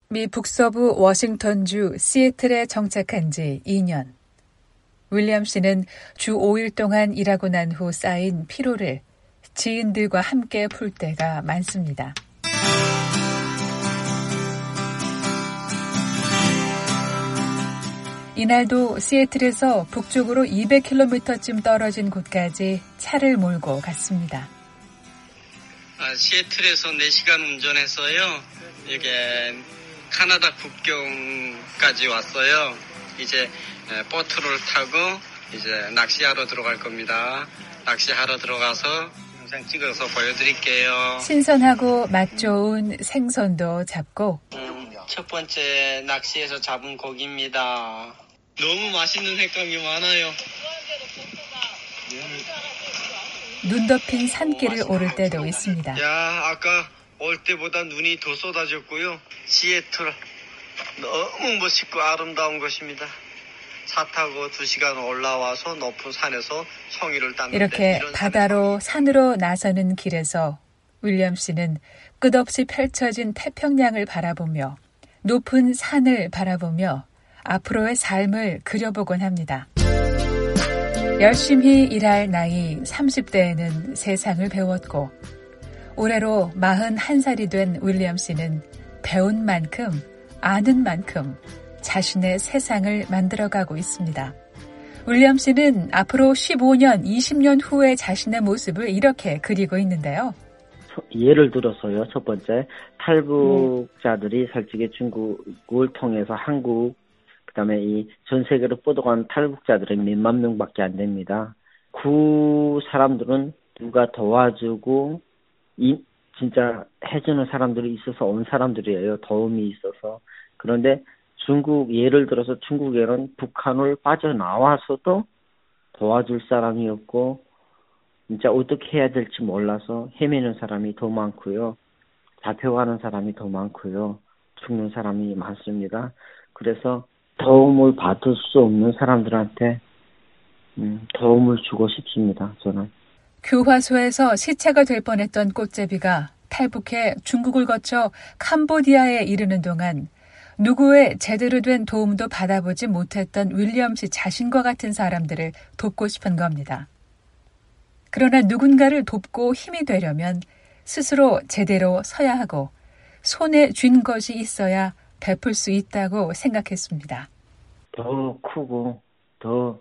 미 북서부 워싱턴주 시애틀에 정착한 지 2년. 윌리엄 씨는 주 5일 동안 일하고 난 후 쌓인 피로를 지인들과 함께 풀 때가 많습니다. 이날도 시애틀에서 북쪽으로 200km쯤 떨어진 곳까지 차를 몰고 갔습니다. 시애틀에서 4시간 운전해서요. 이게 카나다 국경까지 왔어요. 이제 보트를 타고 이제 낚시하러 들어갈 겁니다. 낚시하러 들어가서 영상 찍어서 보여드릴게요. 신선하고 맛 좋은 생선도 잡고 첫 번째 낚시에서 잡은 고기입니다. 너무 맛있는 횟감이 많아요. 눈 덮인 산길을 오를 때도 있습니다. 야, 아까 올 때보다 눈이 더 쏟아졌고요. 시애틀 너무 멋있고 아름다운 곳입니다. 차 타고 2시간 올라와서 높은 산에서 송이를 땄는데 이렇게 바다로 산으로 나서는 길에서 윌리엄 씨는 끝없이 펼쳐진 태평양을 바라보며 높은 산을 바라보며 앞으로의 삶을 그려보곤 합니다. 열심히 일할 나이 30대에는 세상을 배웠고 올해로 41살이 된 윌리엄 씨는 배운 만큼 아는 만큼 자신의 세상을 만들어가고 있습니다. 윌리엄 씨는 앞으로 15년, 20년 후의 자신의 모습을 이렇게 그리고 있는데요. 예를 들어서요. 첫 번째, 탈북자들이 솔직히 중국을 통해서 한국, 그다음에 이 전 세계로 뻗어간 탈북자들은 몇만 명밖에 안 됩니다. 그 사람들은 누가 도와주고 진짜 해주는 사람들이 있어서 온 사람들이에요. 도움이 있어서. 그런데 예를 들어서 중국에는 북한을 빠져나와서도 도와줄 사람이 없고 진짜 어떻게 해야 될지 몰라서 헤매는 사람이 더 많고요. 잡혀가는 사람이 더 많고요. 죽는 사람이 많습니다. 그래서 도움을 받을 수 없는 사람들한테 도움을 주고 싶습니다. 저는. 교화소에서 시체가 될 뻔했던 꽃제비가 탈북해 중국을 거쳐 캄보디아에 이르는 동안 누구의 제대로 된 도움도 받아보지 못했던 윌리엄 씨 자신과 같은 사람들을 돕고 싶은 겁니다. 그러나 누군가를 돕고 힘이 되려면 스스로 제대로 서야 하고 손에 쥔 것이 있어야 베풀 수 있다고 생각했습니다. 더 크고 더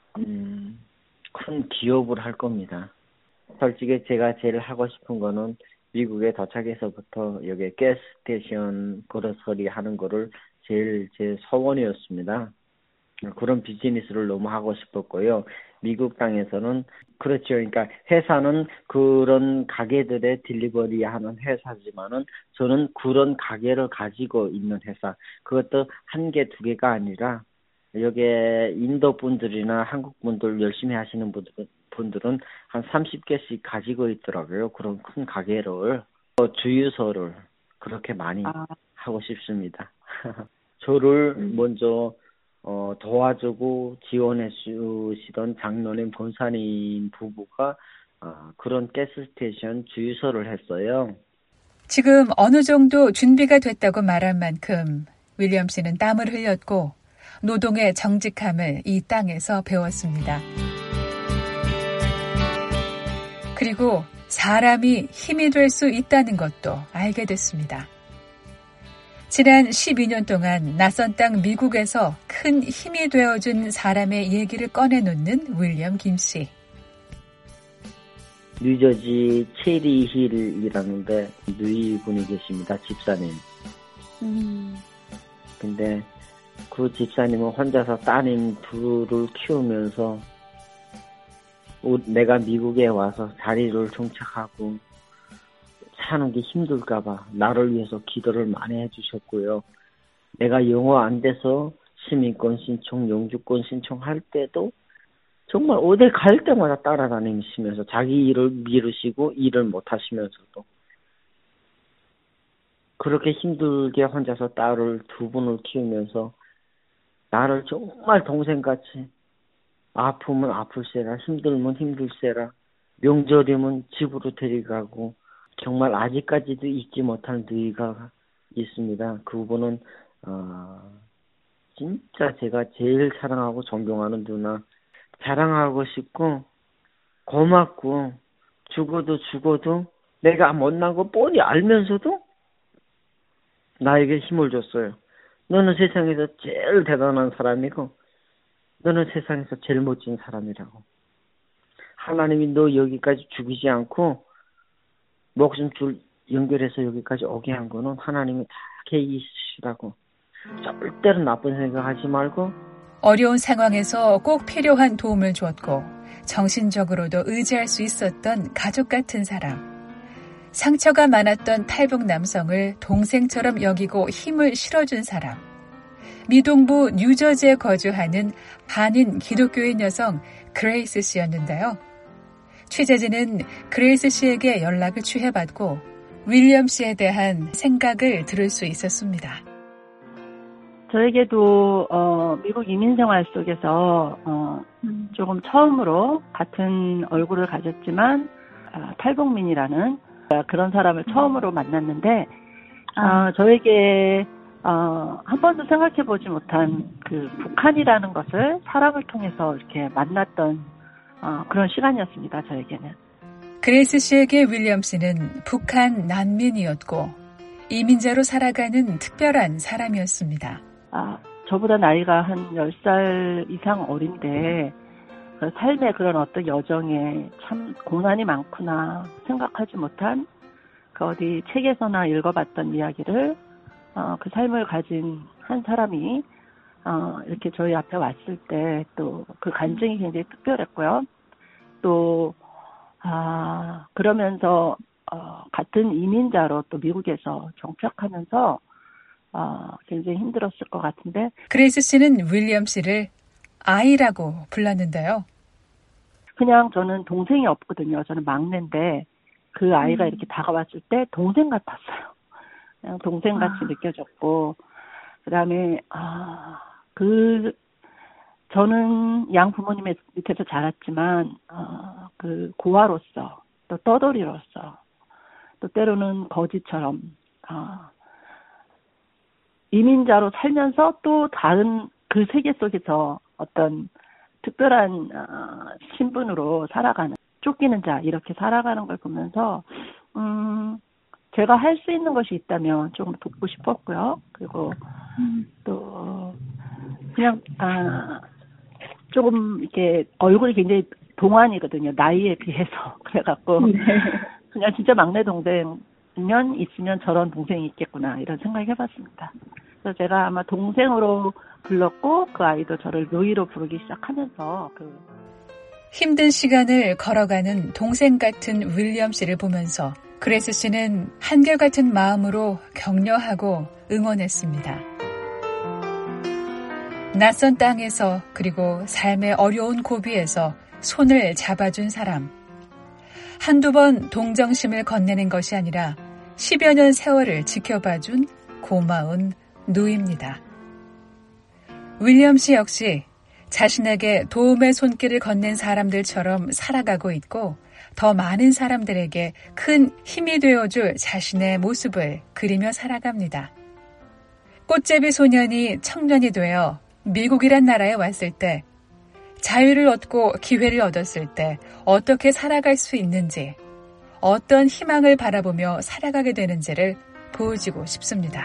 큰 기업을 할 겁니다. 솔직히 제가 제일 하고 싶은 거는 미국에 도착해서부터 여기 가스스테이션 그로서리 하는 거를 제일 제 소원이었습니다. 그런 비즈니스를 너무 하고 싶었고요. 미국 땅에서는 그렇죠. 그러니까 회사는 그런 가게들의 딜리버리 하는 회사지만은 저는 그런 가게를 가지고 있는 회사. 그것도 한 개, 두 개가 아니라 여기 인도 분들이나 한국 분들 열심히 하시는 분들은 한 30개씩 가지고 있더라고요. 그런 큰 가게를. 주유소를 그렇게 많이 하고 싶습니다. 저를 먼저 도와주고 지원해 주시던 장로님 권사님 부부가 그런 가스스테이션 주유소를 했어요. 지금 어느 정도 준비가 됐다고 말한 만큼 윌리엄 씨는 땀을 흘렸고 노동의 정직함을 이 땅에서 배웠습니다. 그리고 사람이 힘이 될 수 있다는 것도 알게 됐습니다. 지난 12년 동안 낯선 땅 미국에서 큰 힘이 되어준 사람의 얘기를 꺼내놓는 윌리엄 김 씨. 뉴저지 체리힐이라는데 누이 분이 계십니다. 집사님. 근데 그 집사님은 혼자서 따님 둘을 키우면서 내가 미국에 와서 자리를 정착하고 사는 게 힘들까봐 나를 위해서 기도를 많이 해주셨고요. 내가 영어 안 돼서 시민권 신청, 영주권 신청할 때도 정말 어디 갈 때마다 따라다니시면서 자기 일을 미루시고 일을 못 하시면서도 그렇게 힘들게 혼자서 딸을 두 분을 키우면서 나를 정말 동생같이 아프면 아플세라, 힘들면 힘들세라, 명절이면 집으로 데려가고 정말 아직까지도 잊지 못할 누이가 있습니다. 그분은 진짜 제가 제일 사랑하고 존경하는 누나, 자랑하고 싶고 고맙고 죽어도 내가 못난 거 뻔히 알면서도 나에게 힘을 줬어요. 너는 세상에서 제일 대단한 사람이고 너는 세상에서 제일 멋진 사람이라고. 하나님이 너 여기까지 죽이지 않고 목숨줄 연결해서 여기까지 오게 한 거는 하나님이 다 계획이시라고. 절대로 나쁜 생각하지 말고. 어려운 상황에서 꼭 필요한 도움을 주었고 정신적으로도 의지할 수 있었던 가족 같은 사람. 상처가 많았던 탈북 남성을 동생처럼 여기고 힘을 실어준 사람. 미동부 뉴저지에 거주하는 한인 기독교인 여성 그레이스 씨였는데요. 취재진은 그레이스 씨에게 연락을 취해받고 윌리엄 씨에 대한 생각을 들을 수 있었습니다. 저에게도 미국 이민 생활 속에서 조금 처음으로 같은 얼굴을 가졌지만 탈북민이라는 그런 사람을 처음으로 만났는데 저에게 한 번도 생각해보지 못한 그 북한이라는 것을 사람을 통해서 이렇게 만났던 그런 시간이었습니다. 저에게는. 그레이스 씨에게 윌리엄 씨는 북한 난민이었고 이민자로 살아가는 특별한 사람이었습니다. 저보다 나이가 한 10살 이상 어린데 그 삶의 그런 어떤 여정에 참 고난이 많구나 생각하지 못한 그 어디 책에서나 읽어봤던 이야기를 그 삶을 가진 한 사람이 이렇게 저희 앞에 왔을 때 또 그 간증이 굉장히 특별했고요. 또 그러면서 같은 이민자로 또 미국에서 정착하면서 굉장히 힘들었을 것 같은데. 그레이스 씨는 윌리엄 씨를 아이라고 불렀는데요. 그냥 저는 동생이 없거든요. 저는 막내인데 그 아이가 이렇게 다가왔을 때 동생 같았어요. 그냥 동생같이 느껴졌고 그다음에 저는 양 부모님의 밑에서 자랐지만 그 고아로서 또 떠돌이로서 또 때로는 거지처럼 이민자로 살면서 또 다른 그 세계 속에서 어떤 특별한 신분으로 살아가는, 쫓기는 자 이렇게 살아가는 걸 보면서 제가 할 수 있는 것이 있다면 조금 돕고 싶었고요. 그리고 또 그냥 조금 이렇게 얼굴이 굉장히 동안이거든요. 나이에 비해서. 그래갖고 그냥 진짜 막내 동생이면 있으면 저런 동생이 있겠구나 이런 생각 해봤습니다. 그래서 제가 아마 동생으로 불렀고 그 아이도 저를 노이로 부르기 시작하면서 힘든 시간을 걸어가는 동생 같은 윌리엄 씨를 보면서 그레이스 씨는 한결같은 마음으로 격려하고 응원했습니다. 낯선 땅에서 그리고 삶의 어려운 고비에서 손을 잡아준 사람. 한두 번 동정심을 건네는 것이 아니라 10여 년 세월을 지켜봐준 고마운 누이입니다. 윌리엄 씨 역시 자신에게 도움의 손길을 건넨 사람들처럼 살아가고 있고 더 많은 사람들에게 큰 힘이 되어줄 자신의 모습을 그리며 살아갑니다. 꽃제비 소년이 청년이 되어 미국이란 나라에 왔을 때 자유를 얻고 기회를 얻었을 때 어떻게 살아갈 수 있는지 어떤 희망을 바라보며 살아가게 되는지를 보여주고 싶습니다.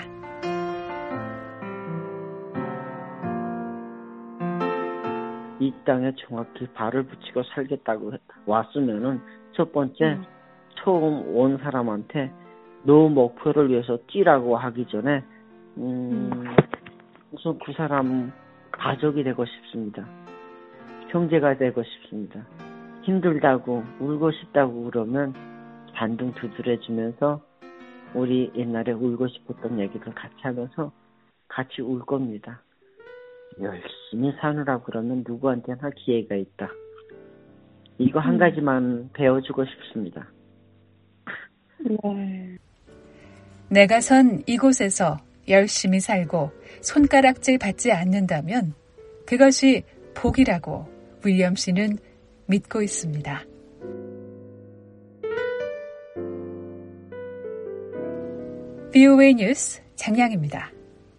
이 땅에 정확히 발을 붙이고 살겠다고 왔으면은 첫 번째 처음 온 사람한테 너 목표를 위해서 뛰라고 하기 전에 우선 그 사람 가족이 되고 싶습니다. 형제가 되고 싶습니다. 힘들다고 울고 싶다고 그러면 반등 두드려주면서 우리 옛날에 울고 싶었던 얘기를 같이 하면서 같이 울 겁니다. 열심히 사느라 그러면 누구한테나 기회가 있다. 이거 한 가지만 배워주고 싶습니다. 네. 내가 선 이곳에서 열심히 살고 손가락질 받지 않는다면 그것이 복이라고 윌리엄 씨는 믿고 있습니다. VOA 뉴스 장량입니다.